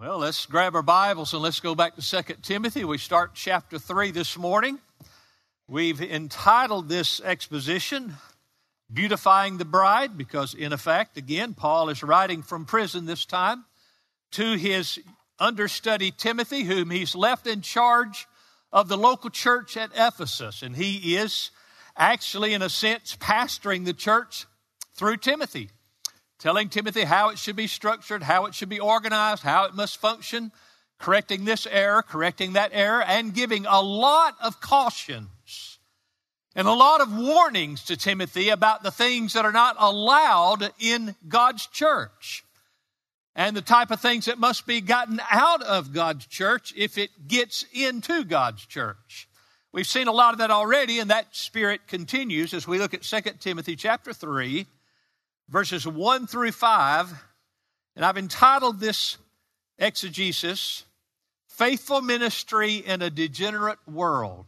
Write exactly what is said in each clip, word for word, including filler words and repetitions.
Well, let's grab our Bibles and let's go back to Second Timothy. We start chapter three this morning. We've entitled this exposition, Beautifying the Bride, because in effect, again, Paul is writing from prison this time to his understudy Timothy, whom he's left in charge of the local church at Ephesus. And he is actually, in a sense, pastoring the church through Timothy, telling Timothy how it should be structured, how it should be organized, how it must function, correcting this error, correcting that error, and giving a lot of cautions and a lot of warnings to Timothy about the things that are not allowed in God's church and the type of things that must be gotten out of God's church if it gets into God's church. We've seen a lot of that already, and that spirit continues as we look at Second Timothy chapter three, verses one through five, and I've entitled this exegesis, Faithful Ministry in a Degenerate World.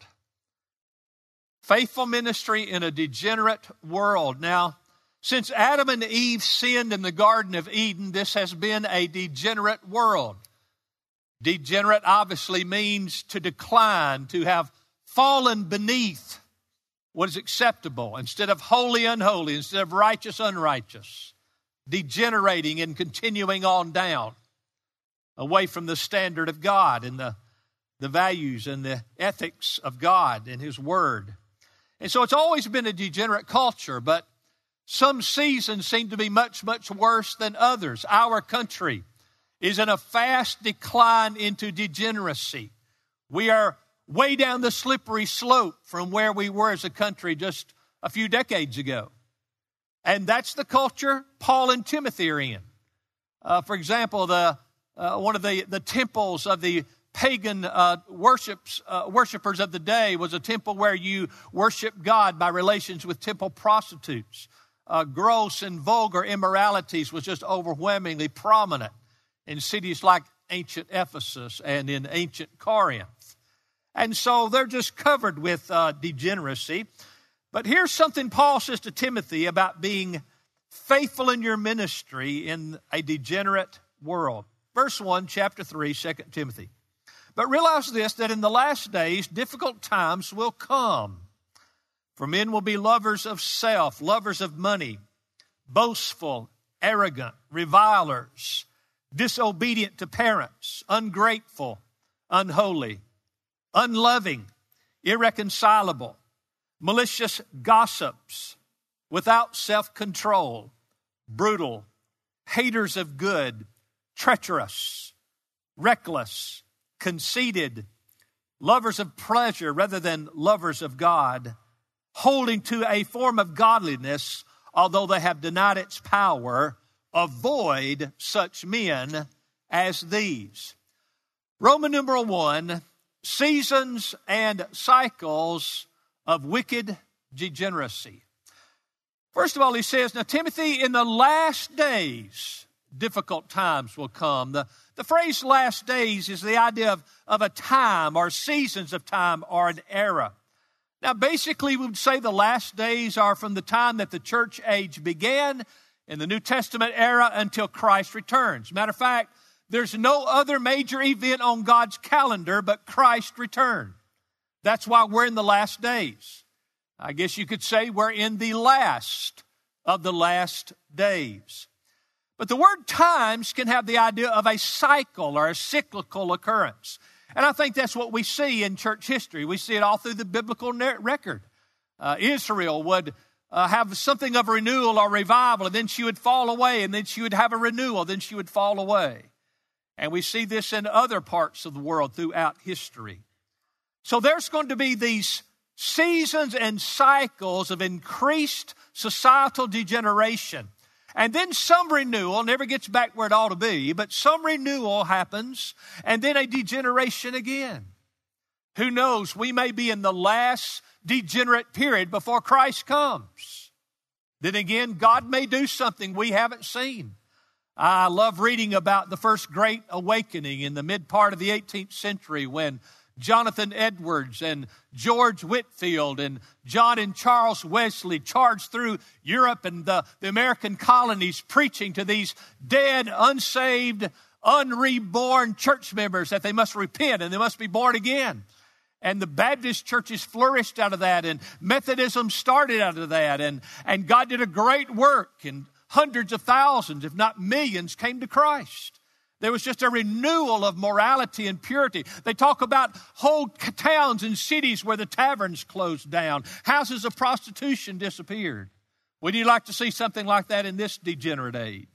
Faithful ministry in a degenerate world. Now, since Adam and Eve sinned in the Garden of Eden, this has been a degenerate world. Degenerate obviously means to decline, to have fallen beneath what is acceptable, instead of holy, unholy, instead of righteous, unrighteous, degenerating and continuing on down, away from the standard of God and the, the values and the ethics of God and His Word. And so it's always been a degenerate culture, but some seasons seem to be much, much worse than others. Our country is in a fast decline into degeneracy. We are way down the slippery slope from where we were as a country just a few decades ago. And that's the culture Paul and Timothy are in. Uh, for example, the uh, one of the, the temples of the pagan uh, worships, uh, worshipers of the day was a temple where you worship God by relations with temple prostitutes. Uh, gross and vulgar immoralities was just overwhelmingly prominent in cities like ancient Ephesus and in ancient Corinth. And so they're just covered with uh, degeneracy. But here's something Paul says to Timothy about being faithful in your ministry in a degenerate world. Verse one, chapter three, Second Timothy. But realize this, that in the last days, difficult times will come. For men will be lovers of self, lovers of money, boastful, arrogant, revilers, disobedient to parents, ungrateful, unholy, unloving, irreconcilable, malicious gossips, without self-control, brutal, haters of good, treacherous, reckless, conceited, lovers of pleasure rather than lovers of God, holding to a form of godliness, although they have denied its power. Avoid such men as these. Roman numeral one, seasons and cycles of wicked degeneracy. First of all, he says, now, Timothy, in the last days, difficult times will come. The, the phrase last days is the idea of, of a time or seasons of time or an era. Now, basically, we would say the last days are from the time that the church age began in the New Testament era until Christ returns. Matter of fact, there's no other major event on God's calendar but Christ's return. That's why we're in the last days. I guess you could say we're in the last of the last days. But the word times can have the idea of a cycle or a cyclical occurrence. And I think that's what we see in church history. We see it all through the biblical record. Uh, Israel would uh, have something of renewal or revival, and then she would fall away, and then she would have a renewal, then she would fall away. And we see this in other parts of the world throughout history. So there's going to be these seasons and cycles of increased societal degeneration. And then some renewal, never gets back where it ought to be, but some renewal happens, and then a degeneration again. Who knows, we may be in the last degenerate period before Christ comes. Then again, God may do something we haven't seen. I love reading about the first Great Awakening in the mid part of the eighteenth century when Jonathan Edwards and George Whitefield and John and Charles Wesley charged through Europe and the, the American colonies preaching to these dead, unsaved, unreborn church members that they must repent and they must be born again. And the Baptist churches flourished out of that, and Methodism started out of that, and, and God did a great work, and hundreds of thousands, if not millions, came to Christ. There was just a renewal of morality and purity. They talk about whole towns and cities where the taverns closed down. Houses of prostitution disappeared. Would you like to see something like that in this degenerate age?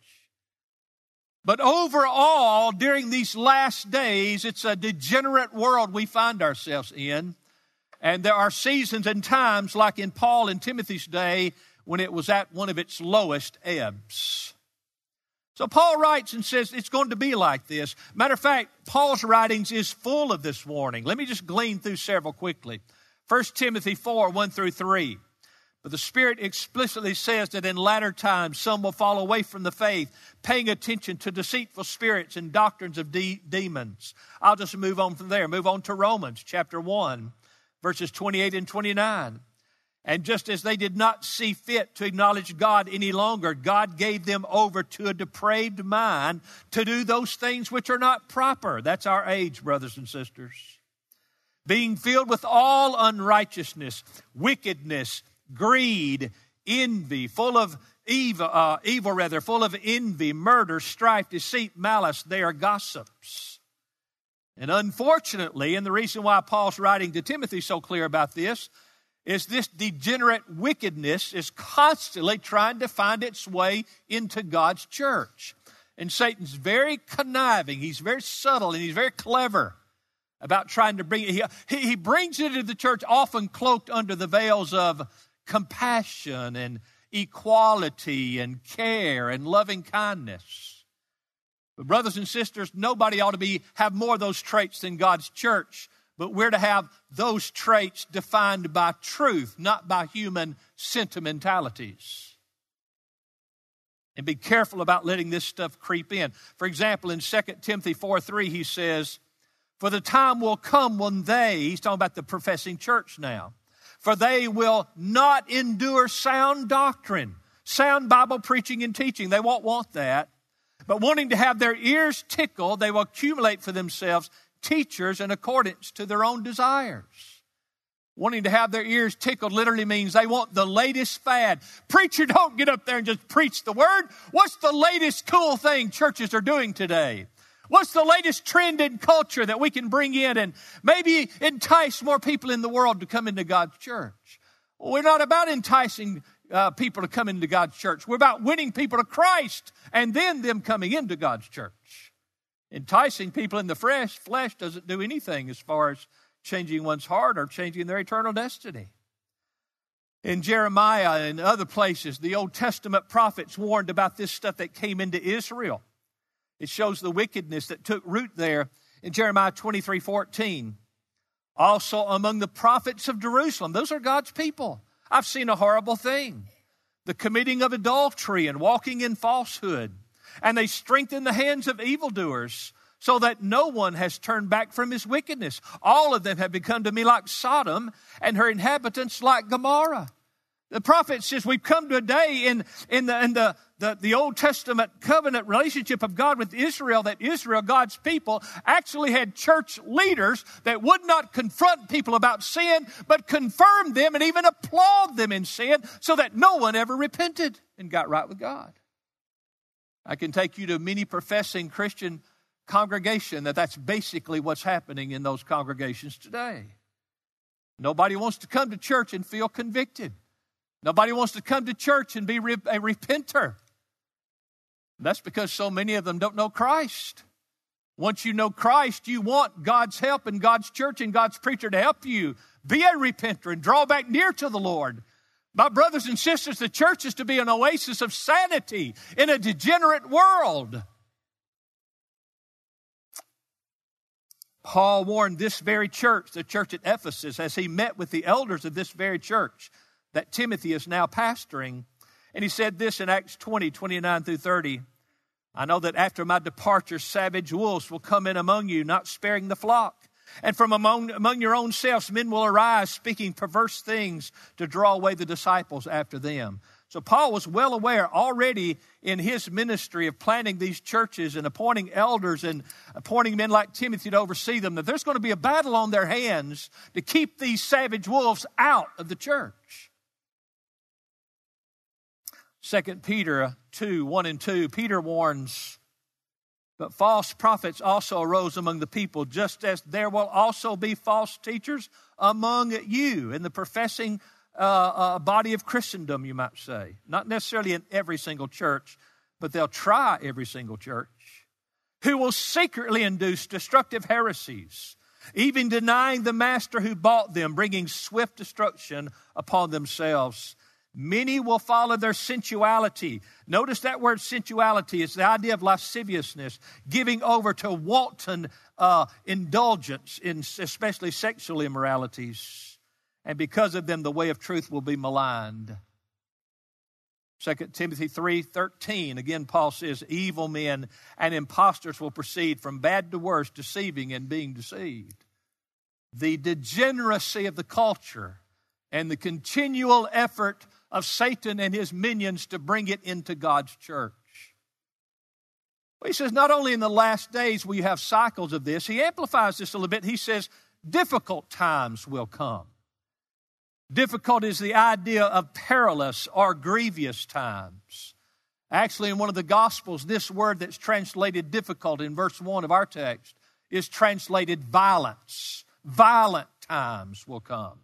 But overall, during these last days, it's a degenerate world we find ourselves in. And there are seasons and times, like in Paul and Timothy's day, when it was at one of its lowest ebbs. So Paul writes and says it's going to be like this. Matter of fact, Paul's writings is full of this warning. Let me just glean through several quickly. First Timothy four, one through three. But the Spirit explicitly says that in latter times some will fall away from the faith, paying attention to deceitful spirits and doctrines of de- demons. I'll just move on from there. Move on to Romans chapter one, verses twenty-eight and twenty-nine. And just as they did not see fit to acknowledge God any longer, God gave them over to a depraved mind to do those things which are not proper. That's our age, brothers and sisters. Being filled with all unrighteousness, wickedness, greed, envy, full of evil, uh, evil rather, full of envy, murder, strife, deceit, malice. They are gossips. And unfortunately, and the reason why Paul's writing to Timothy so clear about this, is this degenerate wickedness is constantly trying to find its way into God's church. And Satan's very conniving, he's very subtle, and he's very clever about trying to bring it. He, he brings it into the church often cloaked under the veils of compassion and equality and care and loving kindness. But brothers and sisters, nobody ought to be have more of those traits than God's church. But we're to have those traits defined by truth, not by human sentimentalities. And be careful about letting this stuff creep in. For example, in Second Timothy four three, he says, for the time will come when they, he's talking about the professing church now, for they will not endure sound doctrine, sound Bible preaching and teaching. They won't want that. But wanting to have their ears tickled, they will accumulate for themselves teachers in accordance to their own desires. Wanting to have their ears tickled literally means they want the latest fad. Preacher, don't get up there and just preach the word. What's the latest cool thing churches are doing today? What's the latest trend in culture that we can bring in and maybe entice more people in the world to come into God's church? Well, we're not about enticing uh, people to come into God's church. We're about winning people to Christ and then them coming into God's church. Enticing people in the flesh, flesh doesn't do anything as far as changing one's heart or changing their eternal destiny. In Jeremiah and other places, the Old Testament prophets warned about this stuff that came into Israel. It shows the wickedness that took root there in Jeremiah twenty-three fourteen. Also among the prophets of Jerusalem, those are God's people. I've seen a horrible thing. The committing of adultery and walking in falsehood. And they strengthen the hands of evildoers so that no one has turned back from his wickedness. All of them have become to me like Sodom and her inhabitants like Gomorrah. The prophet says we've come to a day in, in, the, in the, the, the Old Testament covenant relationship of God with Israel that Israel, God's people, actually had church leaders that would not confront people about sin, but confirm them and even applaud them in sin so that no one ever repented and got right with God. I can take you to many professing Christian congregation that that's basically what's happening in those congregations today. Nobody wants to come to church and feel convicted. Nobody wants to come to church and be a repenter. That's because so many of them don't know Christ. Once you know Christ, you want God's help and God's church and God's preacher to help you be a repenter and draw back near to the Lord. My brothers and sisters, the church is to be an oasis of sanity in a degenerate world. Paul warned this very church, the church at Ephesus, as he met with the elders of this very church that Timothy is now pastoring. And he said this in Acts twenty, twenty-nine through thirty. I know that after my departure, savage wolves will come in among you, not sparing the flock. And from among, among your own selves, men will arise, speaking perverse things to draw away the disciples after them. So Paul was well aware already in his ministry of planting these churches and appointing elders and appointing men like Timothy to oversee them, that there's going to be a battle on their hands to keep these savage wolves out of the church. Second Peter two, one and two, Peter warns, but false prophets also arose among the people, just as there will also be false teachers among you in the professing uh, uh, body of Christendom, you might say. Not necessarily in every single church, but they'll try every single church, who will secretly induce destructive heresies, even denying the master who bought them, bringing swift destruction upon themselves. Many will follow their sensuality. Notice that word sensuality. It's the idea of lasciviousness, giving over to wanton uh, indulgence in especially sexual immoralities. And because of them, the way of truth will be maligned. Second Timothy three thirteen, again, Paul says, evil men and impostors will proceed from bad to worse, deceiving and being deceived. The degeneracy of the culture and the continual effort of Satan and his minions to bring it into God's church. Well, he says not only in the last days will you have cycles of this, he amplifies this a little bit. He says difficult times will come. Difficult is the idea of perilous or grievous times. Actually, in one of the Gospels, this word that's translated difficult in verse one of our text is translated violence. Violent times will come.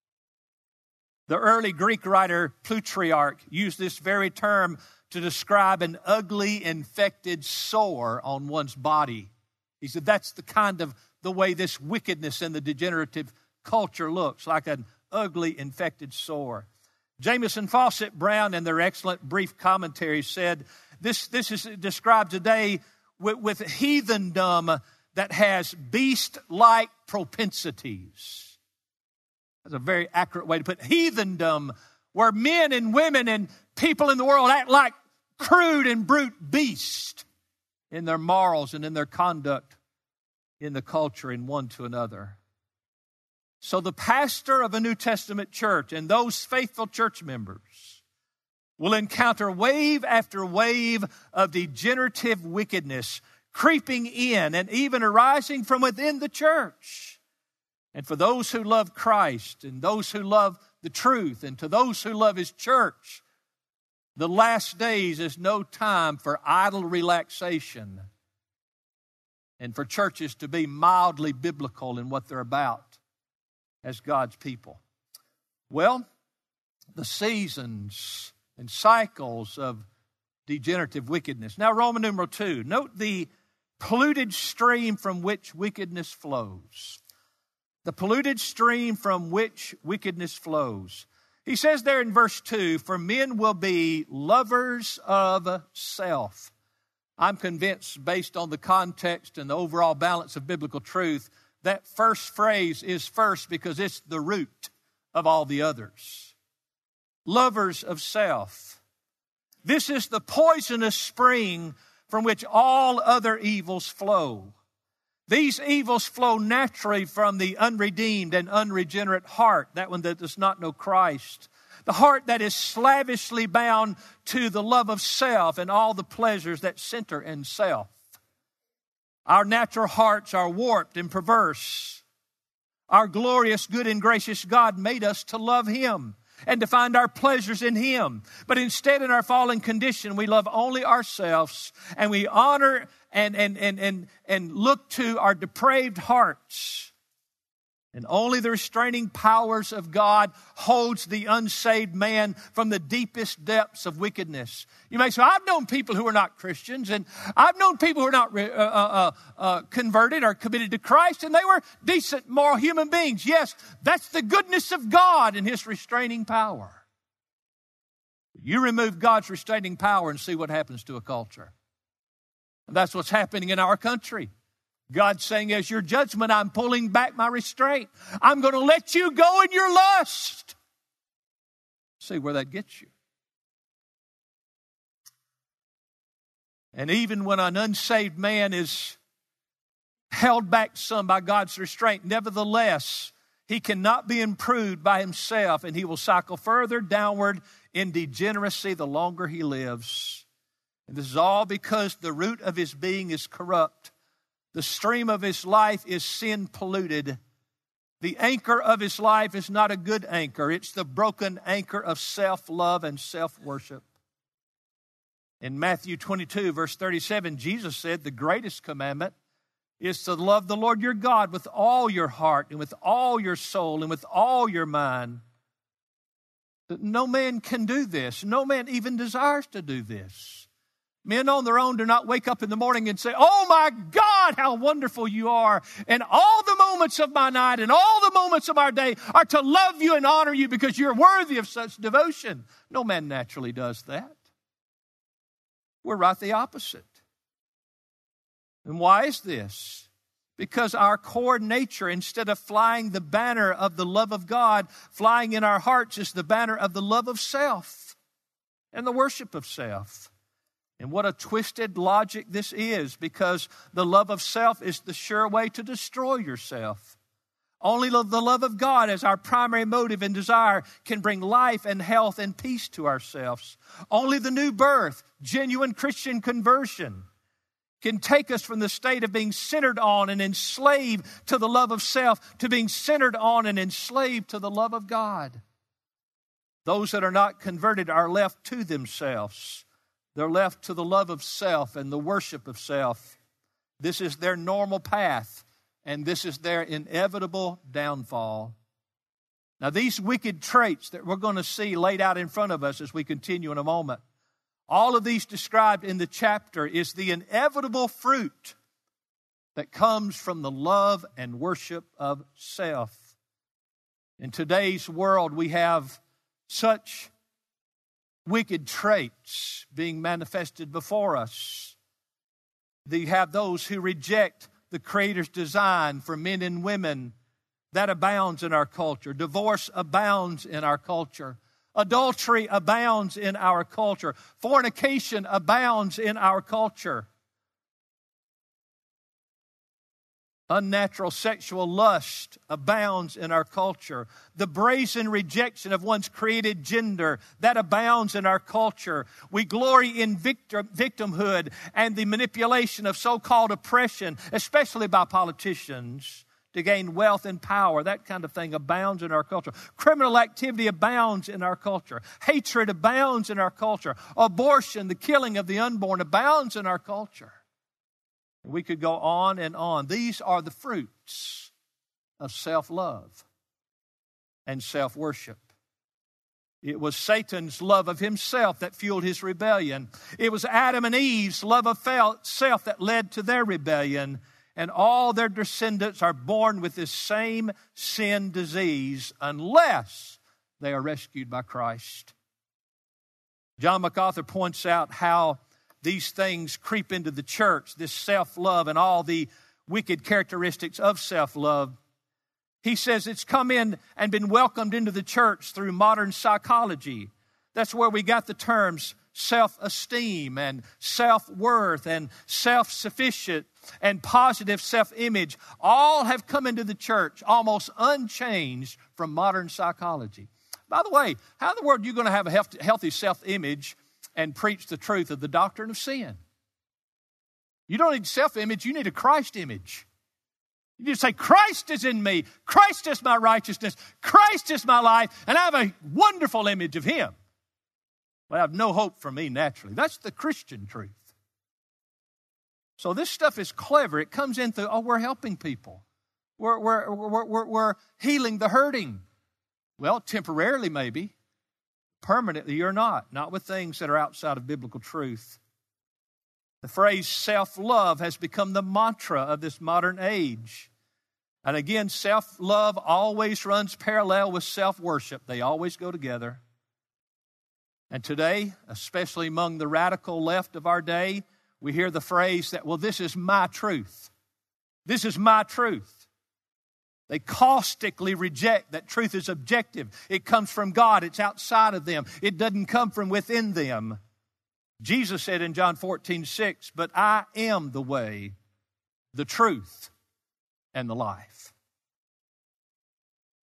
The early Greek writer Plutarch used this very term to describe an ugly, infected sore on one's body. He said that's the kind of the way this wickedness in the degenerative culture looks, like an ugly, infected sore. Jamieson, Fawcett, Brown, in their excellent brief commentary said this, this is described today with, with heathendom that has beast-like propensities. That's a very accurate way to put it. Heathendom, where men and women and people in the world act like crude and brute beasts in their morals and in their conduct in the culture in one to another. So the pastor of a New Testament church and those faithful church members will encounter wave after wave of degenerative wickedness creeping in and even arising from within the church. And for those who love Christ and those who love the truth and to those who love His church, the last days is no time for idle relaxation and for churches to be mildly biblical in what they're about as God's people. Well, the seasons and cycles of degenerative wickedness. Now, Roman numeral two. Note the polluted stream from which wickedness flows. The polluted stream from which wickedness flows. He says there in verse two, for men will be lovers of self. I'm convinced, based on the context and the overall balance of biblical truth, that first phrase is first because it's the root of all the others. Lovers of self. This is the poisonous spring from which all other evils flow. These evils flow naturally from the unredeemed and unregenerate heart, that one that does not know Christ. The heart that is slavishly bound to the love of self and all the pleasures that center in self. Our natural hearts are warped and perverse. Our glorious, good, and gracious God made us to love Him and to find our pleasures in Him. But instead, in our fallen condition, we love only ourselves, and we honor and, and, and, and, and look to our depraved hearts. And only the restraining powers of God holds the unsaved man from the deepest depths of wickedness. You may say, I've known people who are not Christians, and I've known people who are not uh, uh, uh, converted or committed to Christ, and they were decent, moral human beings. Yes, that's the goodness of God and His restraining power. You remove God's restraining power and see what happens to a culture. And that's what's happening in our country. God's saying, as your judgment, I'm pulling back my restraint. I'm going to let you go in your lust. See where that gets you. And even when an unsaved man is held back some by God's restraint, nevertheless, He cannot be improved by himself, and he will cycle further downward in degeneracy the longer he lives. And this is all because the root of his being is corrupt. The stream of his life is sin polluted. The anchor of his life is not a good anchor. It's the broken anchor of self-love and self-worship. In Matthew twenty-two, verse thirty-seven, Jesus said the greatest commandment is to love the Lord your God with all your heart and with all your soul and with all your mind. No man can do this. No man even desires to do this. Men on their own do not wake up in the morning and say, oh my God, how wonderful you are. And all the moments of my night and all the moments of our day are to love you and honor you because you're worthy of such devotion. No man naturally does that. We're right the opposite. And why is this? Because our core nature, instead of flying the banner of the love of God, flying in our hearts is the banner of the love of self and the worship of self. And what a twisted logic this is, because the love of self is the sure way to destroy yourself. Only the love of God as our primary motive and desire can bring life and health and peace to ourselves. Only the new birth, genuine Christian conversion, can take us from the state of being centered on and enslaved to the love of self to being centered on and enslaved to the love of God. Those that are not converted are left to themselves. They're left to the love of self and the worship of self. This is their normal path, and this is their inevitable downfall. Now, these wicked traits that we're going to see laid out in front of us as we continue in a moment, all of these described in the chapter is the inevitable fruit that comes from the love and worship of self. In today's world, we have such wicked traits being manifested before us. You have those who reject the Creator's design for men and women. That abounds in our culture. Divorce abounds in our culture. Adultery abounds in our culture. Fornication abounds in our culture. Unnatural sexual lust abounds in our culture. The brazen rejection of one's created gender, that abounds in our culture. We glory in victim, victimhood and the manipulation of so-called oppression, especially by politicians, to gain wealth and power. That kind of thing abounds in our culture. Criminal activity abounds in our culture. Hatred abounds in our culture. Abortion, the killing of the unborn, abounds in our culture. We could go on and on. These are the fruits of self-love and self-worship. It was Satan's love of himself that fueled his rebellion. It was Adam and Eve's love of self that led to their rebellion. And all their descendants are born with this same sin disease unless they are rescued by Christ. John MacArthur points out how these things creep into the church, this self-love and all the wicked characteristics of self-love. He says it's come in and been welcomed into the church through modern psychology. That's where we got the terms self-esteem and self-worth and self-sufficient and positive self-image. All have come into the church almost unchanged from modern psychology. By the way, how in the world are you going to have a healthy self-image and preach the truth of the doctrine of sin? You don't need self-image, you need a Christ image. You just say, Christ is in me, Christ is my righteousness, Christ is my life, and I have a wonderful image of Him. But I have no hope for me naturally. That's the Christian truth. So this stuff is clever. It comes in through, oh, we're helping people. We're, we're, we're, we're, we're healing the hurting. Well, temporarily maybe. Permanently, you're not. Not with things that are outside of biblical truth. The phrase self-love has become the mantra of this modern age. And again, self-love always runs parallel with self-worship. They always go together. And today, especially among the radical left of our day, we hear the phrase that, well, this is my truth. This is my truth. They caustically reject that truth is objective. It comes from God. It's outside of them. It doesn't come from within them. Jesus said in John fourteen six, but I am the way, the truth, and the life.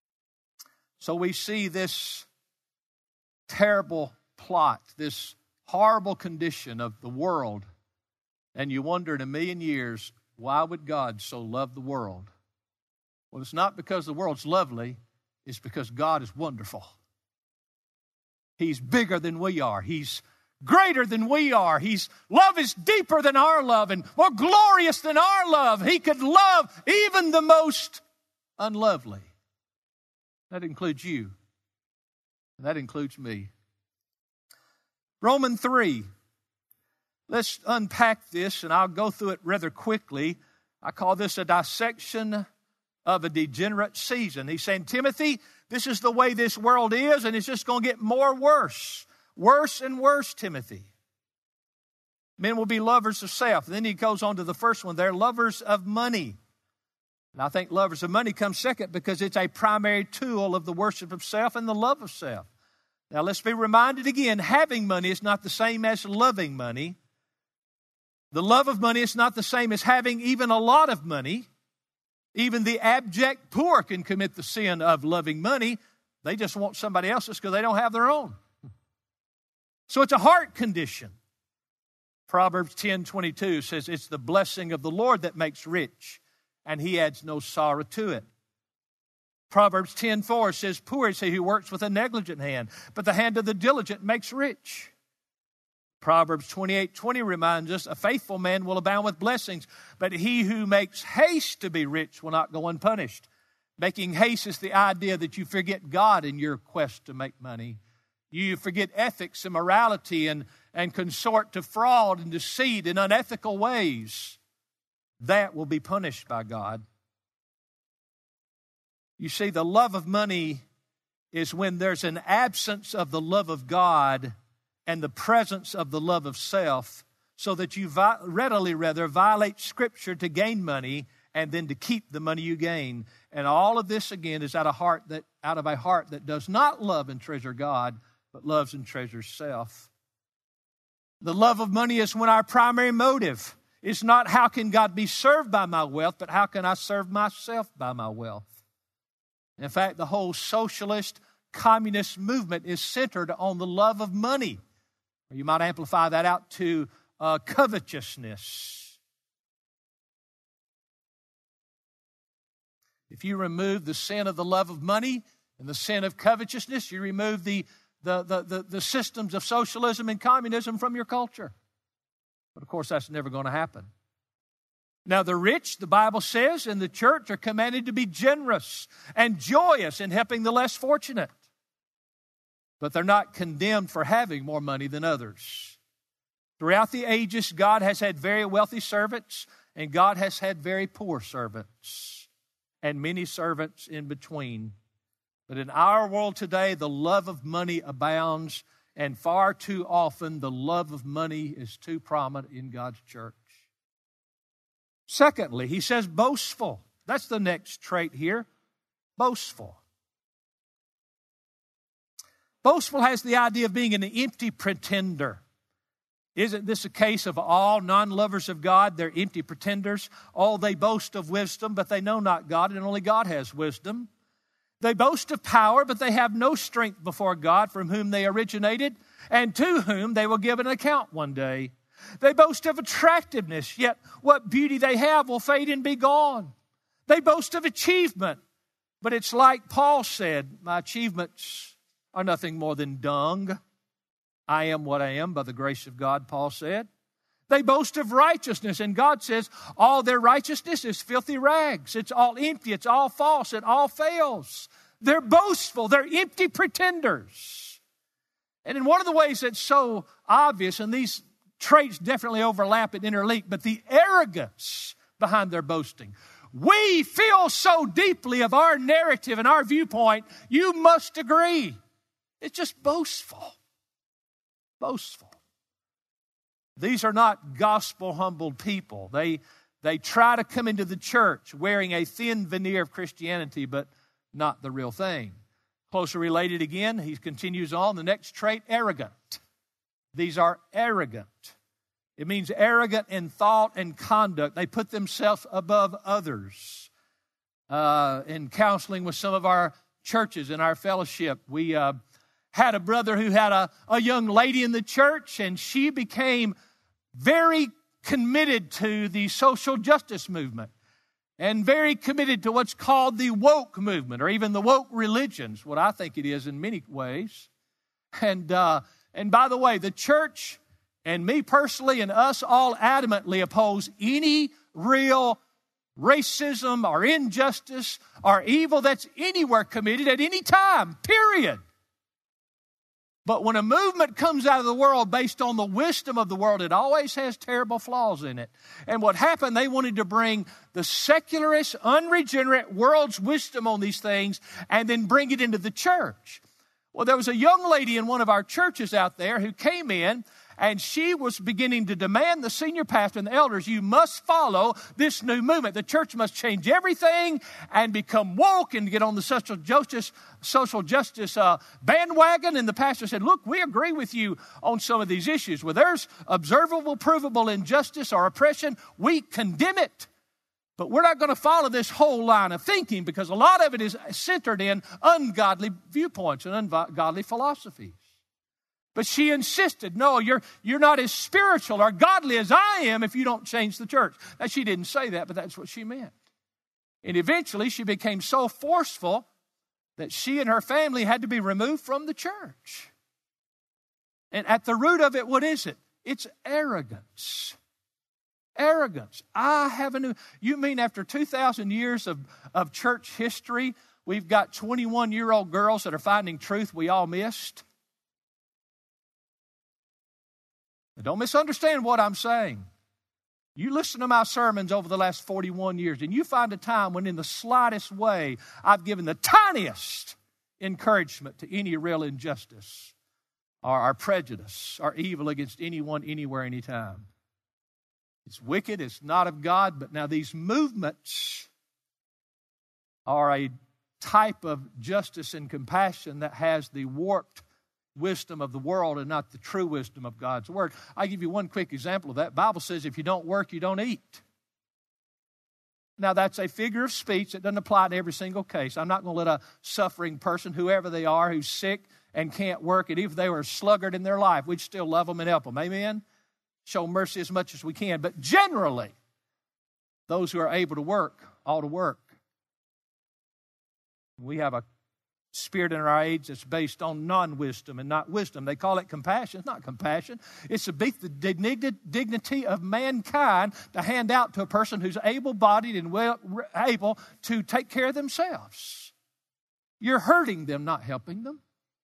So we see this terrible plot, this horrible condition of the world, and you wonder in a million years, why would God so love the world? Well, it's not because the world's lovely, it's because God is wonderful. He's bigger than we are. He's greater than we are. His love is deeper than our love and more glorious than our love. He could love even the most unlovely. That includes you. And that includes me. Romans three. Let's unpack this, and I'll go through it rather quickly. I call this a dissection of a degenerate season. He's saying, Timothy, this is the way this world is, and it's just going to get more worse. Worse and worse, Timothy. Men will be lovers of self. And then he goes on to the first one. They're lovers of money. And I think lovers of money comes second because it's a primary tool of the worship of self and the love of self. Now let's be reminded again, having money is not the same as loving money. The love of money is not the same as having even a lot of money. Even the abject poor can commit the sin of loving money. They just want somebody else's because they don't have their own. So it's a heart condition. Proverbs ten twenty-two says it's the blessing of the Lord that makes rich, and he adds no sorrow to it. Proverbs ten four says, poor is he who works with a negligent hand, but the hand of the diligent makes rich. Proverbs twenty-eight twenty reminds us, a faithful man will abound with blessings, but he who makes haste to be rich will not go unpunished. Making haste is the idea that you forget God in your quest to make money. You forget ethics and morality and, and consort to fraud and deceit in unethical ways. That will be punished by God. You see, the love of money is when there's an absence of the love of God and the presence of the love of self, so that you vi- readily rather violate Scripture to gain money and then to keep the money you gain. And all of this, again, is out of, heart that, out of a heart that does not love and treasure God, but loves and treasures self. The love of money is when our primary motive is not how can God be served by my wealth, but how can I serve myself by my wealth. In fact, the whole socialist, communist movement is centered on the love of money. Or you might amplify that out to uh, covetousness. If you remove the sin of the love of money and the sin of covetousness, you remove the The, the, the, the systems of socialism and communism from your culture. But of course, that's never going to happen. Now, the rich, the Bible says, in the church are commanded to be generous and joyous in helping the less fortunate. But they're not condemned for having more money than others. Throughout the ages, God has had very wealthy servants, and God has had very poor servants, and many servants in between. But in our world today, the love of money abounds, and far too often the love of money is too prominent in God's church. Secondly, he says boastful. That's the next trait here, boastful. Boastful has the idea of being an empty pretender. Isn't this a case of all non-lovers of God? They're empty pretenders. All they boast of wisdom, but they know not God, and only God has wisdom. They boast of power, but they have no strength before God, from whom they originated, and to whom they will give an account one day. They boast of attractiveness, yet what beauty they have will fade and be gone. They boast of achievement, but it's like Paul said, my achievements are nothing more than dung. I am what I am by the grace of God, Paul said. They boast of righteousness, and God says all their righteousness is filthy rags. It's all empty. It's all false. It all fails. They're boastful. They're empty pretenders. And in one of the ways that's so obvious, and these traits definitely overlap and interlink, but the arrogance behind their boasting. We feel so deeply of our narrative and our viewpoint, you must agree. It's just boastful. Boastful. These are not gospel-humbled people. They, they try to come into the church wearing a thin veneer of Christianity, but not the real thing. Closer related again, he continues on. The next trait, arrogant. These are arrogant. It means arrogant in thought and conduct. They put themselves above others. Uh, in counseling with some of our churches in our fellowship. We uh, had a brother who had a, a young lady in the church, and she became very committed to the social justice movement and very committed to what's called the woke movement, or even the woke religions, what I think it is in many ways. And uh, and by the way, the church and me personally and us all adamantly oppose any real racism or injustice or evil that's anywhere committed at any time, period. But when a movement comes out of the world based on the wisdom of the world, it always has terrible flaws in it. And what happened, they wanted to bring the secularist, unregenerate world's wisdom on these things and then bring it into the church. Well, there was a young lady in one of our churches out there who came in, and she was beginning to demand the senior pastor and the elders, you must follow this new movement. The church must change everything and become woke and get on the social justice, social justice uh, bandwagon. And the pastor said, look, we agree with you on some of these issues. Where there's observable, provable injustice or oppression, we condemn it. But we're not going to follow this whole line of thinking because a lot of it is centered in ungodly viewpoints and ungodly philosophies. But she insisted, no, you're, you're not as spiritual or godly as I am if you don't change the church. Now, she didn't say that, but that's what she meant. And eventually, she became so forceful that she and her family had to be removed from the church. And at the root of it, what is it? It's arrogance. Arrogance. I have a new... You mean after two thousand years of, of church history, we've got twenty-one-year-old girls that are finding truth we all missed? Don't misunderstand what I'm saying. You listen to my sermons over the last forty-one years, and you find a time when in the slightest way I've given the tiniest encouragement to any real injustice or, or prejudice or evil against anyone, anywhere, anytime. It's wicked, it's not of God, but now these movements are a type of justice and compassion that has the warped wisdom of the world and not the true wisdom of God's Word. I'll give you one quick example of that. The Bible says if you don't work, you don't eat. Now, that's a figure of speech that doesn't apply to every single case. I'm not going to let a suffering person, whoever they are, who's sick and can't work, and even if they were a sluggard in their life, we'd still love them and help them. Amen? Show mercy as much as we can. But generally, those who are able to work ought to work. We have a spirit in our age that's based on non-wisdom and not wisdom. They call it compassion. It's not compassion. It's to beat the dignity of mankind to hand out to a person who's able-bodied and well able to take care of themselves. You're hurting them, not helping them.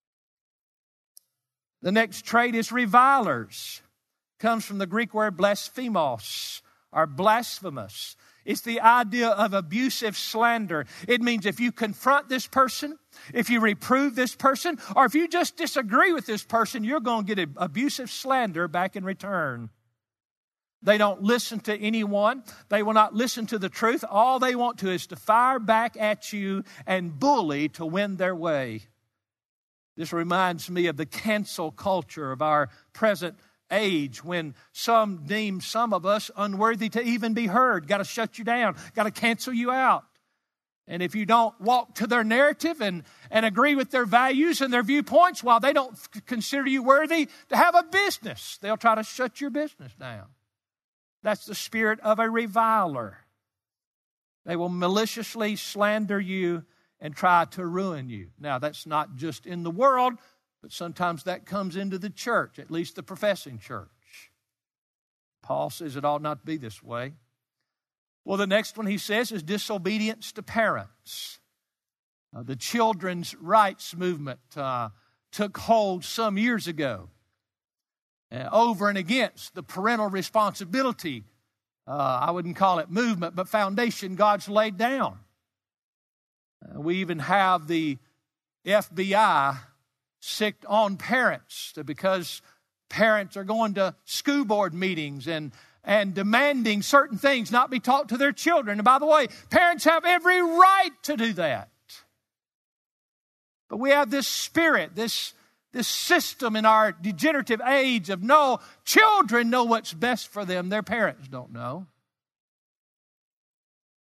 The next trait is revilers. Comes from the Greek word blasphemos, or blasphemous. It's the idea of abusive slander. It means if you confront this person, if you reprove this person, or if you just disagree with this person, you're going to get abusive slander back in return. They don't listen to anyone. They will not listen to the truth. All they want to is to fire back at you and bully to win their way. This reminds me of the cancel culture of our present age, when some deem some of us unworthy to even be heard. Got to shut you down. Got to cancel you out. And if you don't walk to their narrative and, and agree with their values and their viewpoints, while they don't f- consider you worthy to have a business, they'll try to shut your business down. That's the spirit of a reviler. They will maliciously slander you and try to ruin you. Now, that's not just in the world, but sometimes that comes into the church, at least the professing church. Paul says it ought not to be this way. Well, the next one he says is disobedience to parents. Uh, the children's rights movement uh, took hold some years ago uh, over and against the parental responsibility. Uh, I wouldn't call it movement, but foundation God's laid down. Uh, we even have the F B I sicked on parents to, because parents are going to school board meetings and, and demanding certain things not be taught to their children. And by the way, parents have every right to do that. But we have this spirit, this, this system in our degenerative age of no, children know what's best for them. Their parents don't know.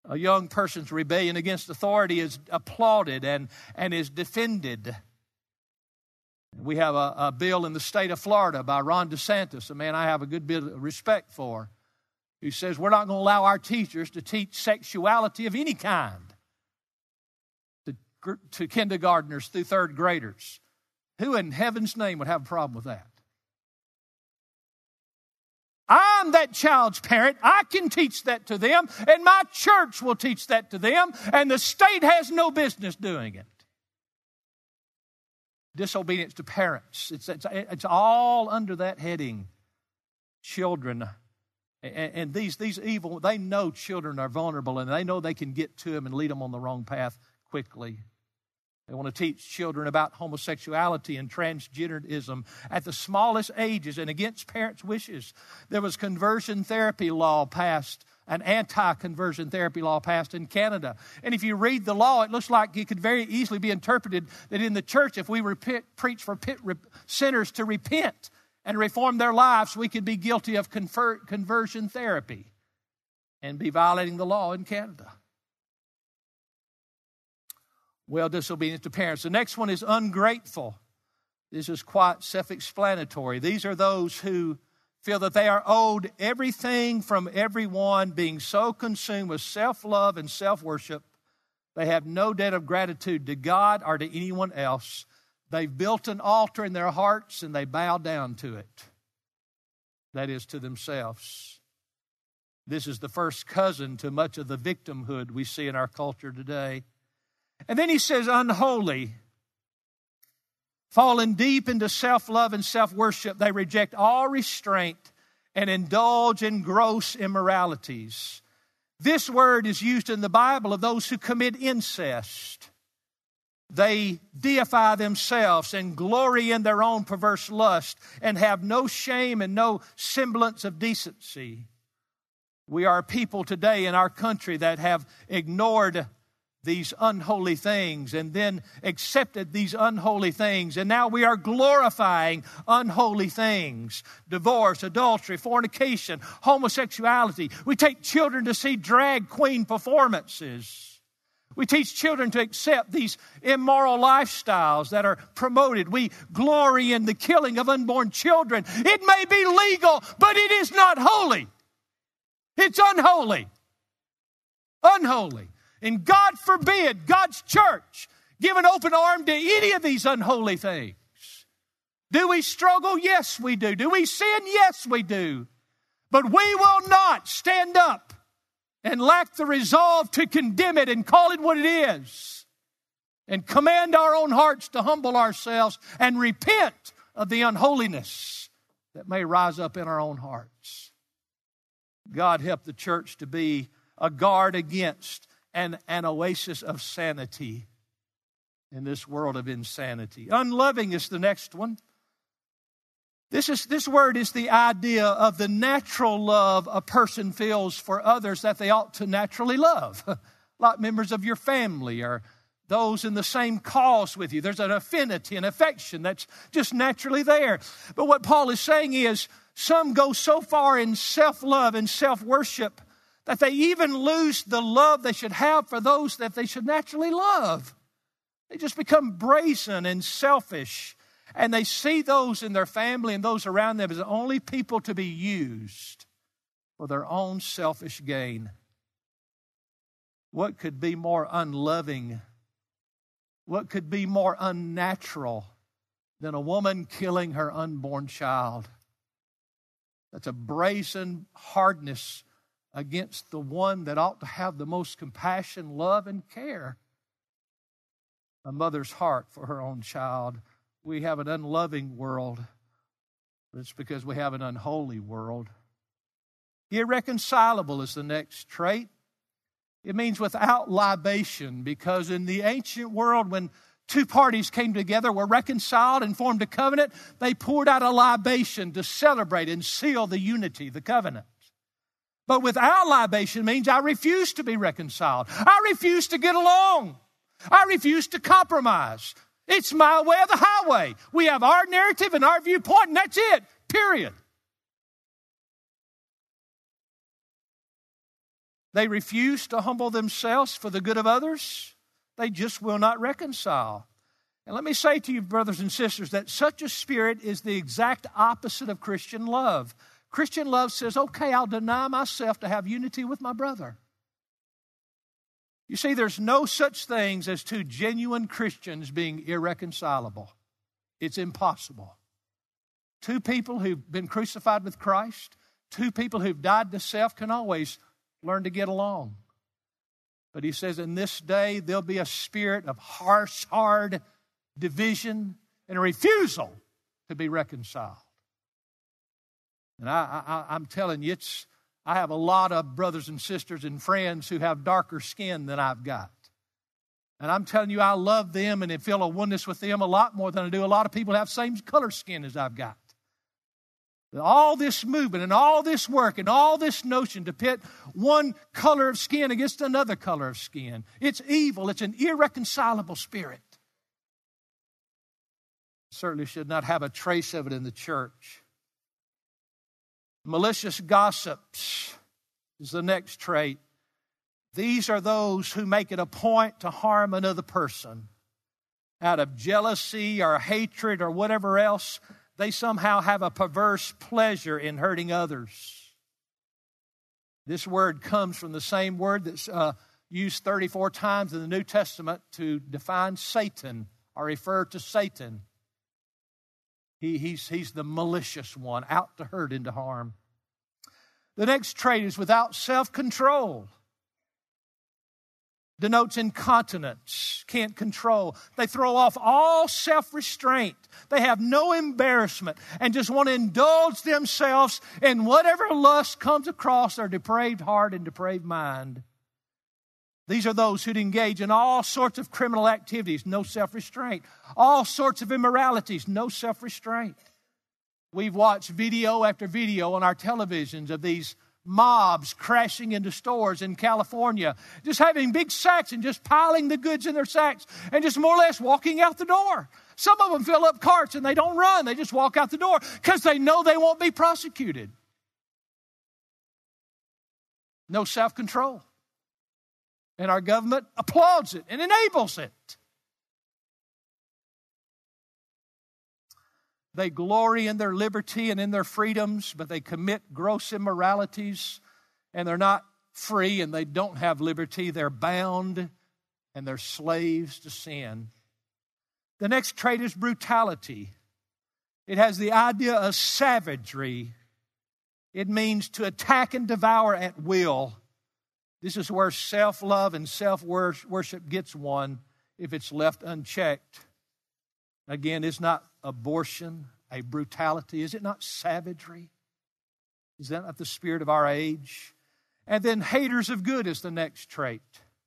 A young person's rebellion against authority is applauded and, and is defended. We have a, a bill in the state of Florida by Ron DeSantis, a man I have a good bit of respect for, who says we're not going to allow our teachers to teach sexuality of any kind to, to kindergartners through third graders. Who in heaven's name would have a problem with that? I'm that child's parent. I can teach that to them, and my church will teach that to them, and the state has no business doing it. Disobedience to parents. It's, it's, it's all under that heading. Children. And, and these, these evil, they know children are vulnerable, and they know they can get to them and lead them on the wrong path quickly. They want to teach children about homosexuality and transgenderism at the smallest ages and against parents' wishes. There was conversion therapy law passed, an anti-conversion therapy law passed in Canada. And if you read the law, it looks like it could very easily be interpreted that in the church, if we repent, preach for pit, rep, sinners to repent and reform their lives, we could be guilty of confer, conversion therapy and be violating the law in Canada. Well, disobedience to parents. The next one is ungrateful. This is quite self-explanatory. These are those who feel that they are owed everything from everyone, being so consumed with self-love and self-worship, they have no debt of gratitude to God or to anyone else. They've built an altar in their hearts and they bow down to it. That is, to themselves. This is the first cousin to much of the victimhood we see in our culture today. And then he says, unholy. Fallen deep into self-love and self-worship, they reject all restraint and indulge in gross immoralities. This word is used in the Bible of those who commit incest. They deify themselves and glory in their own perverse lust and have no shame and no semblance of decency. We are a people today in our country that have ignored these unholy things and then accepted these unholy things. And now we are glorifying unholy things. Divorce, adultery, fornication, homosexuality. We take children to see drag queen performances. We teach children to accept these immoral lifestyles that are promoted. We glory in the killing of unborn children. It may be legal, but it is not holy. It's unholy. Unholy. And God forbid God's church give an open arm to any of these unholy things. Do we struggle? Yes, we do. Do we sin? Yes, we do. But we will not stand up and lack the resolve to condemn it and call it what it is. And command our own hearts to humble ourselves and repent of the unholiness that may rise up in our own hearts. God help the church to be a guard against and an oasis of sanity in this world of insanity. Unloving is the next one. This is this word is the idea of the natural love a person feels for others that they ought to naturally love. Like members of your family or those in the same cause with you. There's an affinity and affection that's just naturally there. But what Paul is saying is some go so far in self-love and self-worship that they even lose the love they should have for those that they should naturally love. They just become brazen and selfish. And they see those in their family and those around them as the only people to be used for their own selfish gain. What could be more unloving? What could be more unnatural than a woman killing her unborn child? That's a brazen hardness against the one that ought to have the most compassion, love, and care. A mother's heart for her own child. We have an unloving world, but it's because we have an unholy world. Irreconcilable is the next trait. It means without libation, because in the ancient world, when two parties came together, were reconciled and formed a covenant, they poured out a libation to celebrate and seal the unity, the covenant. But without libation means I refuse to be reconciled. I refuse to get along. I refuse to compromise. It's my way or the highway. We have our narrative and our viewpoint, and that's it, period. They refuse to humble themselves for the good of others. They just will not reconcile. And let me say to you, brothers and sisters, that such a spirit is the exact opposite of Christian love. Christian love says, okay, I'll deny myself to have unity with my brother. You see, there's no such things as two genuine Christians being irreconcilable. It's impossible. Two people who've been crucified with Christ, two people who've died to self can always learn to get along. But he says in this day there'll be a spirit of harsh, hard division and a refusal to be reconciled. And I, I, I'm telling you, it's, I have a lot of brothers and sisters and friends who have darker skin than I've got. And I'm telling you, I love them and feel a oneness with them a lot more than I do a lot of people who have the same color skin as I've got. All this movement and all this work and all this notion to pit one color of skin against another color of skin. It's evil. It's an irreconcilable spirit. Certainly should not have a trace of it in the church. Malicious gossips is the next trait. These are those who make it a point to harm another person. Out of jealousy or hatred or whatever else, they somehow have a perverse pleasure in hurting others. This word comes from the same word that's uh, used thirty-four times in the New Testament to define Satan or refer to Satan. He, he's, he's the malicious one, out to hurt and to harm. The next trait is without self-control. Denotes incontinence, can't control. They throw off all self-restraint. They have no embarrassment and just want to indulge themselves in whatever lust comes across their depraved heart and depraved mind. These are those who'd engage in all sorts of criminal activities, no self-restraint. All sorts of immoralities, no self-restraint. We've watched video after video on our televisions of these mobs crashing into stores in California, just having big sacks and just piling the goods in their sacks and just more or less walking out the door. Some of them fill up carts and they don't run. They just walk out the door because they know they won't be prosecuted. No self-control. And our government applauds it and enables it. They glory in their liberty and in their freedoms, but they commit gross immoralities, and they're not free and they don't have liberty. They're bound and they're slaves to sin. The next trait is brutality. It has the idea of savagery. It means to attack and devour at will. This is where self-love and self-worship gets one if it's left unchecked. Again, it's not abortion, a brutality. Is it not savagery? Is that not the spirit of our age? And then haters of good is the next trait.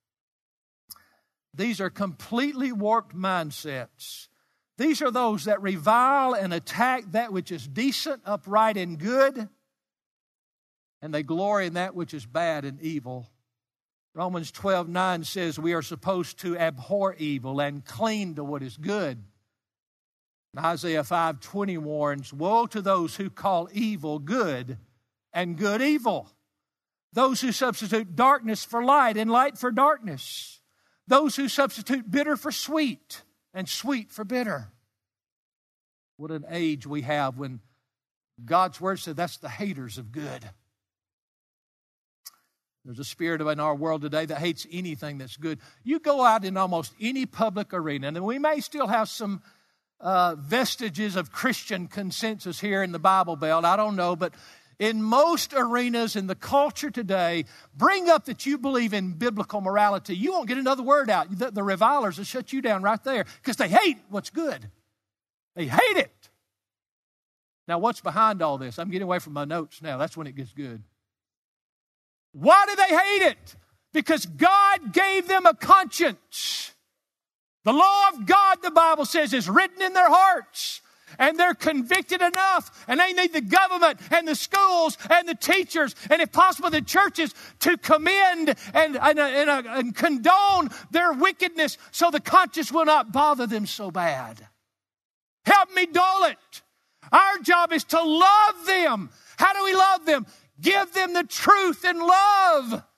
These are completely warped mindsets. These are those that revile and attack that which is decent, upright, and good, and they glory in that which is bad and evil. Romans twelve nine says we are supposed to abhor evil and cling to what is good. And Isaiah five twenty warns, woe to those who call evil good and good evil. Those who substitute darkness for light and light for darkness. Those who substitute bitter for sweet and sweet for bitter. What an age we have when God's word said that's the haters of good. There's a spirit in our world today that hates anything that's good. You go out in almost any public arena, and we may still have some uh, vestiges of Christian consensus here in the Bible Belt. I don't know, but in most arenas in the culture today, bring up that you believe in biblical morality. You won't get another word out. The, the revilers will shut you down right there because they hate what's good. They hate it. Now, what's behind all this? I'm getting away from my notes now. That's when it gets good. Why do they hate it? Because God gave them a conscience. The law of God, the Bible says, is written in their hearts. And they're convicted enough. And they need the government and the schools and the teachers and, if possible, the churches to commend and, and, and, and condone their wickedness so the conscience will not bother them so bad. Help me dull it. Our job is to love them. How do we love them? Give them the truth in love.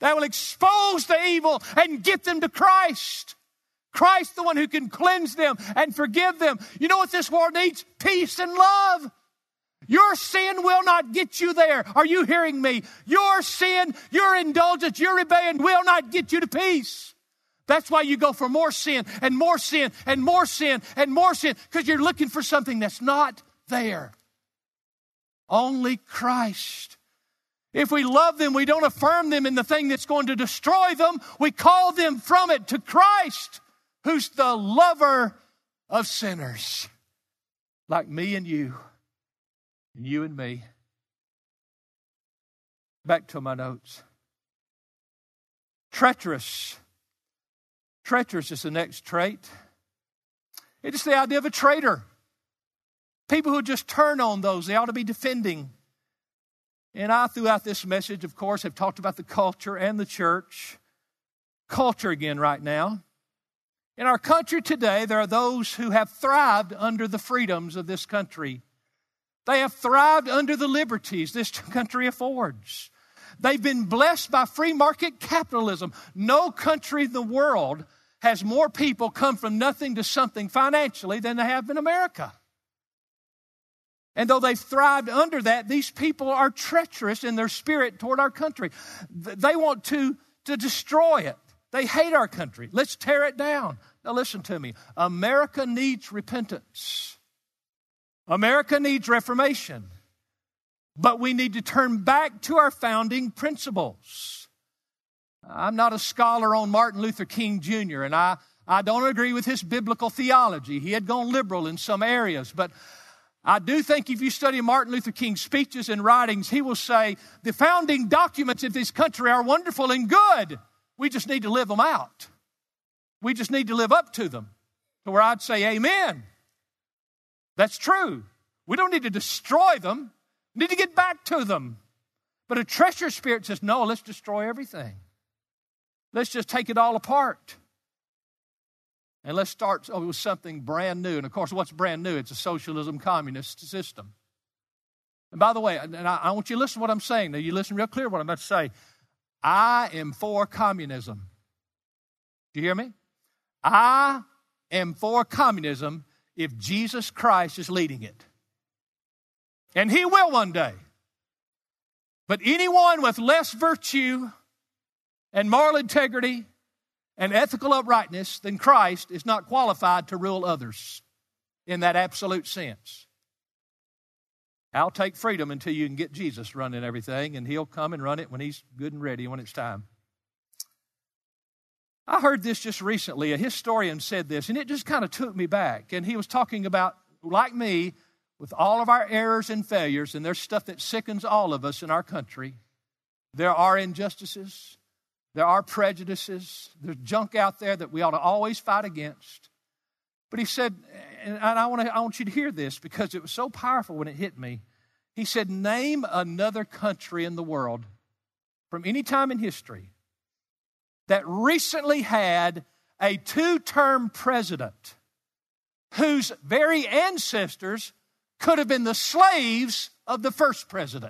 that will expose the evil and get them to Christ. Christ, the one who can cleanse them and forgive them. You know what this world needs? Peace and love. Your sin will not get you there. Are you hearing me? Your sin, your indulgence, your rebellion will not get you to peace. That's why you go for more sin and more sin and more sin and more sin, because you're looking for something that's not there. Only Christ. If we love them, we don't affirm them in the thing that's going to destroy them. We call them from it to Christ, who's the lover of sinners, like me and you, and you and me. Back to my notes. Treacherous. Treacherous is the next trait. It is the idea of a traitor. People who just turn on those they ought to be defending. And I, throughout this message, of course, have talked about the culture and the church. Culture again right now. In our country today, there are those who have thrived under the freedoms of this country. They have thrived under the liberties this country affords. They've been blessed by free market capitalism. No country in the world has more people come from nothing to something financially than they have in America. And though they've thrived under that, these people are treacherous in their spirit toward our country. They want to, to destroy it. They hate our country. Let's tear it down. Now listen to me. America needs repentance. America needs reformation. But we need to turn back to our founding principles. I'm not a scholar on Martin Luther King Junior, and I, I don't agree with his biblical theology. He had gone liberal in some areas, but I do think if you study Martin Luther King's speeches and writings, he will say the founding documents of this country are wonderful and good. We just need to live them out. We just need to live up to them. To where I'd say amen. That's true. We don't need to destroy them. We need to get back to them. But a treacherous spirit says, no, let's destroy everything. Let's just take it all apart. And let's start with something brand new. And of course, what's brand new? It's a socialism communist system. And by the way, and I, I want you to listen to what I'm saying. Now, you listen real clear to what I'm about to say. I am for communism. Do you hear me? I am for communism if Jesus Christ is leading it. And He will one day. But anyone with less virtue and moral integrity and ethical uprightness than Christ is not qualified to rule others in that absolute sense. I'll take freedom until you can get Jesus running everything, and He'll come and run it when He's good and ready when it's time. I heard this just recently. A historian said this, and it just kind of took me back. And he was talking about, like me, with all of our errors and failures, and there's stuff that sickens all of us in our country. There are injustices. There are prejudices. There's junk out there that we ought to always fight against. But he said, and I want to, I want you to hear this because it was so powerful when it hit me. He said, name another country in the world from any time in history that recently had a two-term president whose very ancestors could have been the slaves of the first president.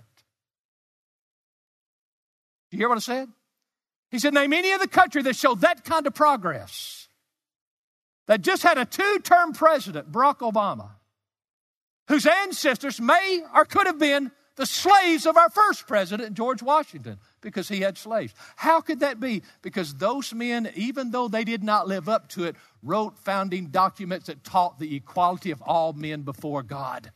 Do you hear what I said? He said, name any other country that showed that kind of progress, that just had a two-term president, Barack Obama, whose ancestors may or could have been the slaves of our first president, George Washington, because he had slaves. How could that be? Because those men, even though they did not live up to it, wrote founding documents that taught the equality of all men before God.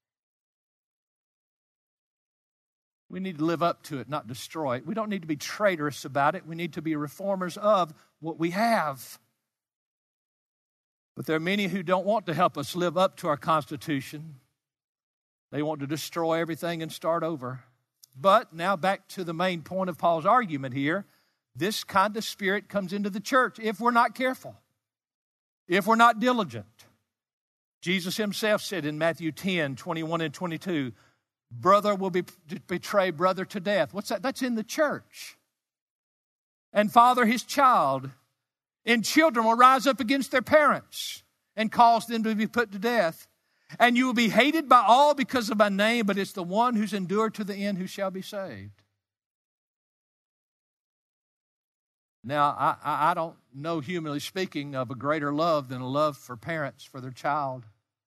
We need to live up to it, not destroy it. We don't need to be traitorous about it. We need to be reformers of what we have. But there are many who don't want to help us live up to our Constitution. They want to destroy everything and start over. But now back to the main point of Paul's argument here. This kind of spirit comes into the church if we're not careful, if we're not diligent. Jesus Himself said in Matthew ten, twenty-one and twenty-two, brother will be, betray brother to death. What's that? That's in the church. And father his child. And children will rise up against their parents and cause them to be put to death. And you will be hated by all because of my name, but it's the one who's endured to the end who shall be saved. Now, I, I don't know, humanly speaking, of a greater love than a love for parents for their child.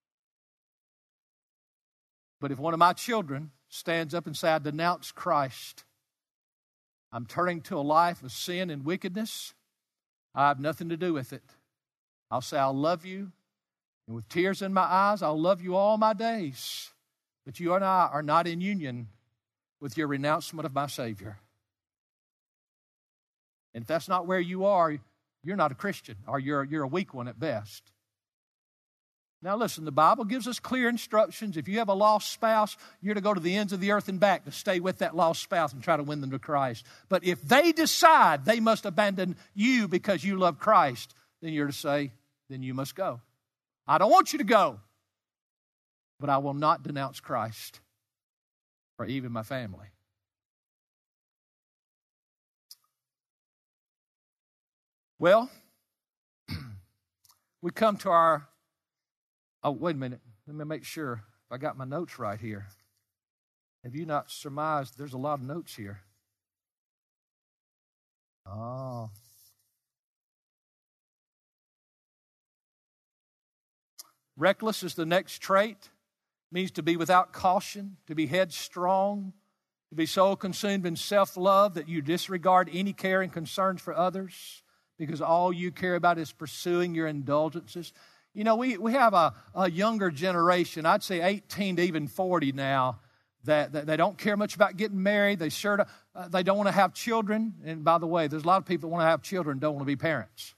But if one of my children stands up and says, I denounce Christ, I'm turning to a life of sin and wickedness, I have nothing to do with it. I'll say, I'll love you, and with tears in my eyes, I'll love you all my days. But you and I are not in union with your renouncement of my Savior. And if that's not where you are, you're not a Christian, or you're, you're a weak one at best. Now listen, the Bible gives us clear instructions. If you have a lost spouse, you're to go to the ends of the earth and back to stay with that lost spouse and try to win them to Christ. But if they decide they must abandon you because you love Christ, then you're to say, then you must go. I don't want you to go, but I will not denounce Christ or even my family. Well, we come to our, oh, wait a minute. Let me make sure if I got my notes right here. Have you not surmised there's a lot of notes here? Oh. Reckless is the next trait. It means to be without caution, to be headstrong, to be so consumed in self-love that you disregard any care and concerns for others, because all you care about is pursuing your indulgences. You know, we, we have a, a younger generation, I'd say eighteen to even forty now, that, that they don't care much about getting married. They sure do, uh, they don't want to have children. And by the way, there's a lot of people that want to have children and don't want to be parents.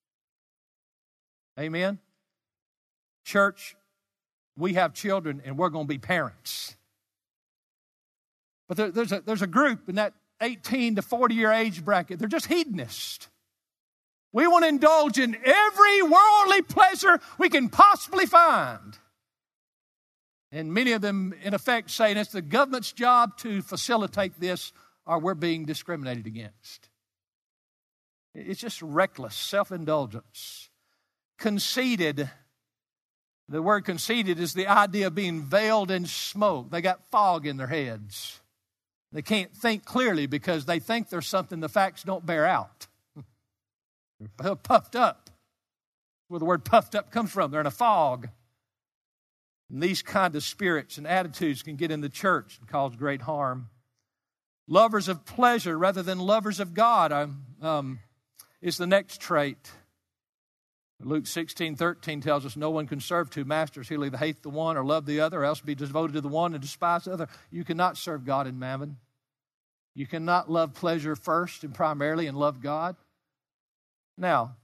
Amen? Church, we have children and we're going to be parents. But there, there's, a, there's a group in that eighteen to forty year age bracket. They're just hedonists. We want to indulge in every worldly pleasure we can possibly find. And many of them, in effect, saying it's the government's job to facilitate this, or we're being discriminated against. It's just reckless self-indulgence. Conceited. The word conceited is the idea of being veiled in smoke. They got fog in their heads. They can't think clearly because they think there's something the facts don't bear out. They're puffed up. Where the word puffed up comes from. They're in a fog. And these kind of spirits and attitudes can get in the church and cause great harm. Lovers of pleasure rather than lovers of God um, is the next trait. Luke sixteen thirteen tells us no one can serve two masters. He'll either hate the one or love the other, or else be devoted to the one and despise the other. You cannot serve God and mammon. You cannot love pleasure first and primarily and love God. Now,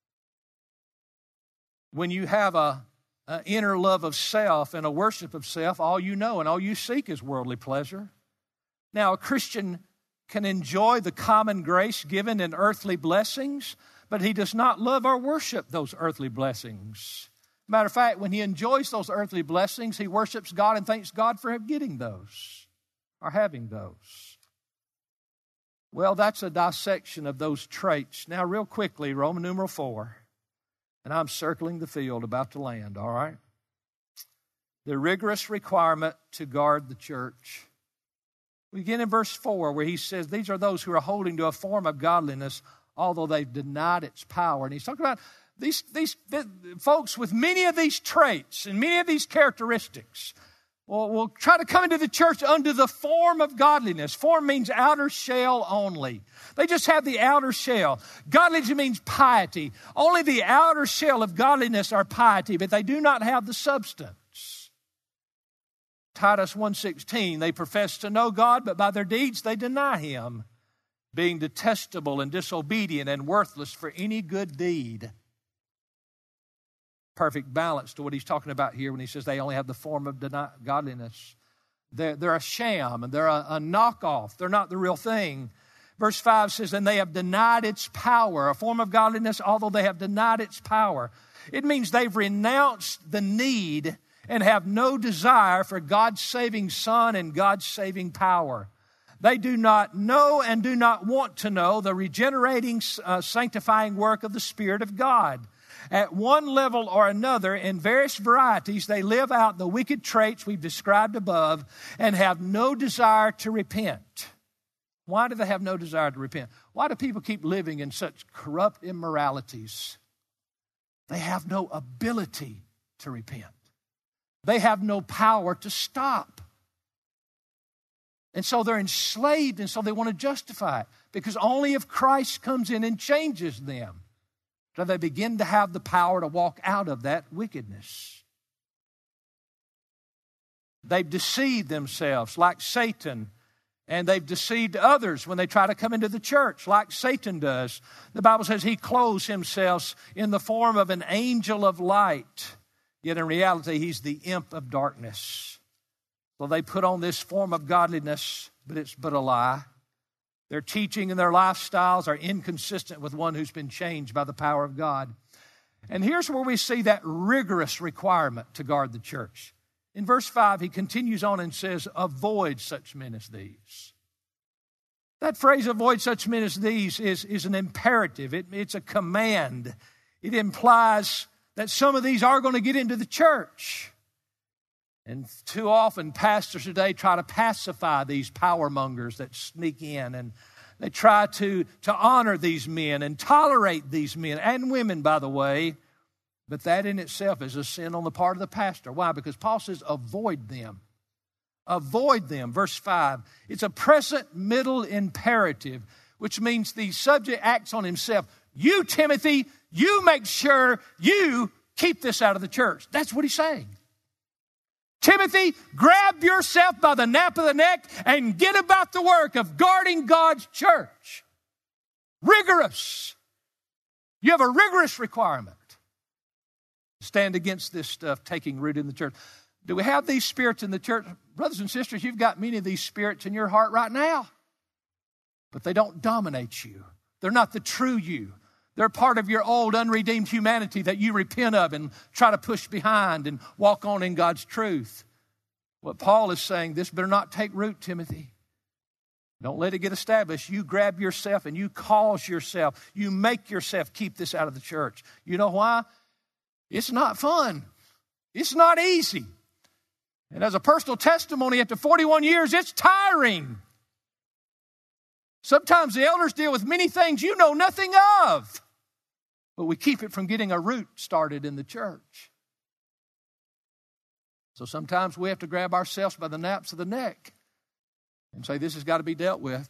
when you have a, a inner love of self and a worship of self, all you know and all you seek is worldly pleasure. Now, a Christian can enjoy the common grace given in earthly blessings, but he does not love or worship those earthly blessings. Matter of fact, when he enjoys those earthly blessings, he worships God and thanks God for getting those or having those. Well, that's a dissection of those traits. Now, real quickly, Roman numeral four. And I'm circling the field about to land, all right? The rigorous requirement to guard the church. We begin in verse four where he says, these are those who are holding to a form of godliness, although they've denied its power. And he's talking about these, these folks with many of these traits and many of these characteristics. Well, we'll try to come into the church under the form of godliness. Form means outer shell only. They just have the outer shell. Godliness means piety. Only the outer shell of godliness are piety, but they do not have the substance. Titus one sixteen, they profess to know God, but by their deeds they deny Him, being detestable and disobedient and worthless for any good deed. Perfect balance to what he's talking about here when he says they only have the form of deny- godliness. They're, they're a sham and they're a, a knockoff. They're not the real thing. Verse five says, and they have denied its power. A form of godliness, although they have denied its power. It means they've renounced the need and have no desire for God's saving Son and God's saving power. They do not know and do not want to know the regenerating, uh, sanctifying work of the Spirit of God. At one level or another, in various varieties, they live out the wicked traits we've described above and have no desire to repent. Why do they have no desire to repent? Why do people keep living in such corrupt immoralities? They have no ability to repent. They have no power to stop. And so they're enslaved, and so they want to justify it. Because only if Christ comes in and changes them do they begin to have the power to walk out of that wickedness. They've deceived themselves like Satan, and they've deceived others when they try to come into the church like Satan does. The Bible says he clothes himself in the form of an angel of light, yet in reality he's the imp of darkness. So they put on this form of godliness, but it's but a lie. Their teaching and their lifestyles are inconsistent with one who's been changed by the power of God. And here's where we see that rigorous requirement to guard the church. In verse five, he continues on and says, avoid such men as these. That phrase, avoid such men as these, is, is an imperative. It, it's a command. It implies that some of these are going to get into the church. And too often, pastors today try to pacify these power mongers that sneak in, and they try to, to honor these men and tolerate these men and women, by the way. But that in itself is a sin on the part of the pastor. Why? Because Paul says, avoid them. Avoid them. Verse five. It's a present middle imperative, which means the subject acts on himself. You, Timothy, you make sure you keep this out of the church. That's what he's saying. Timothy, grab yourself by the nape of the neck and get about the work of guarding God's church. Rigorous. You have a rigorous requirement. Stand against this stuff taking root in the church. Do we have these spirits in the church? Brothers and sisters, you've got many of these spirits in your heart right now. But they don't dominate you. They're not the true you. They're part of your old unredeemed humanity that you repent of and try to push behind and walk on in God's truth. What Paul is saying, this better not take root, Timothy. Don't let it get established. You grab yourself and you cause yourself. You make yourself keep this out of the church. You know why? It's not fun. It's not easy. And as a personal testimony, after forty-one years, it's tiring. Sometimes the elders deal with many things you know nothing of. But we keep it from getting a root started in the church. So sometimes we have to grab ourselves by the naps of the neck and say, this has got to be dealt with.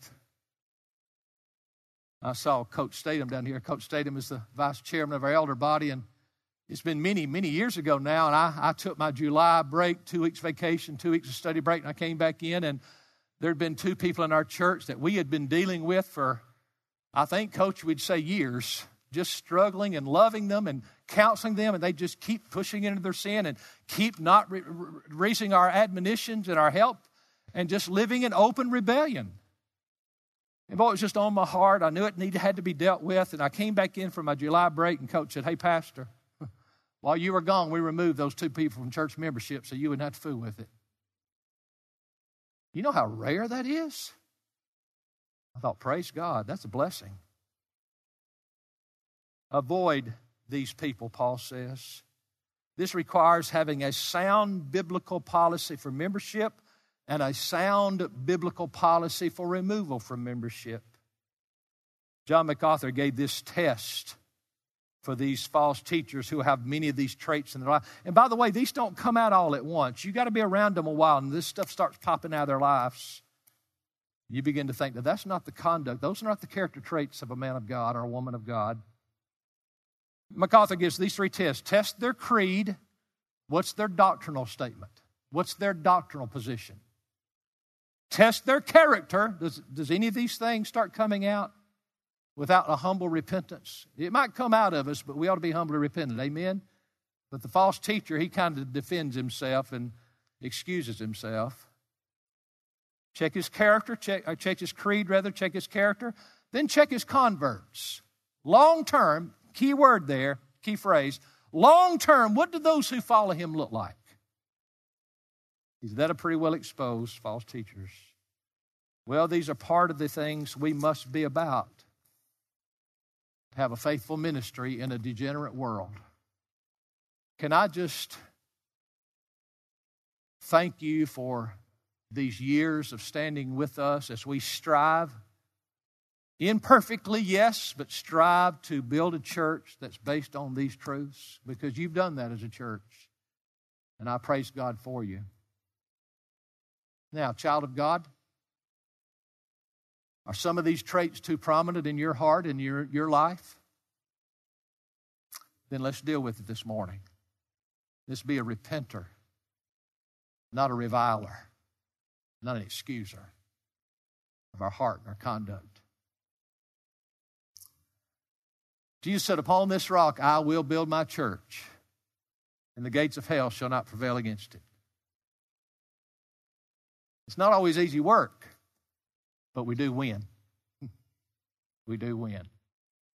I saw Coach Statham down here. Coach Statham is the vice chairman of our elder body, and it's been many, many years ago now, and I, I took my July break, two weeks vacation, two weeks of study break, and I came back in, and there had been two people in our church that we had been dealing with for, I think, Coach, we'd say years, just struggling and loving them and counseling them, and they just keep pushing into their sin and keep not re- re- raising our admonitions and our help and just living in open rebellion. And boy, it was just on my heart. I knew it needed had to be dealt with, and I came back in for my July break, and Coach said, hey, Pastor, while you were gone, we removed those two people from church membership so you wouldn't have to fool with it. You know how rare that is? I thought, praise God, that's a blessing. Avoid these people, Paul says. This requires having a sound biblical policy for membership and a sound biblical policy for removal from membership. John MacArthur gave this test for these false teachers who have many of these traits in their life. And by the way, these don't come out all at once. You got to be around them a while, and this stuff starts popping out of their lives. You begin to think that that's not the conduct. Those are not the character traits of a man of God or a woman of God. MacArthur gives these three tests. Test their creed. What's their doctrinal statement? What's their doctrinal position? Test their character. Does, does any of these things start coming out without a humble repentance? It might come out of us, but we ought to be humbly repentant. Amen? But the false teacher, he kind of defends himself and excuses himself. Check his character, check, or check his creed, rather, check his character. Then check his converts. Long term, key word there, key phrase, long term, what do those who follow him look like? Is that a pretty well exposed false teachers? Well, these are part of the things we must be about. Have a faithful ministry in a degenerate world. Can I just thank you for these years of standing with us as we strive Imperfectly, yes, but strive to build a church that's based on these truths, because you've done that as a church. And I praise God for you. Now, child of God, are some of these traits too prominent in your heart and your, your life? Then let's deal with it this morning. Let's be a repenter, not a reviler, not an excuser of our heart and our conduct. Jesus said, upon this rock I will build my church, and the gates of hell shall not prevail against it. It's not always easy work, but we do win. We do win.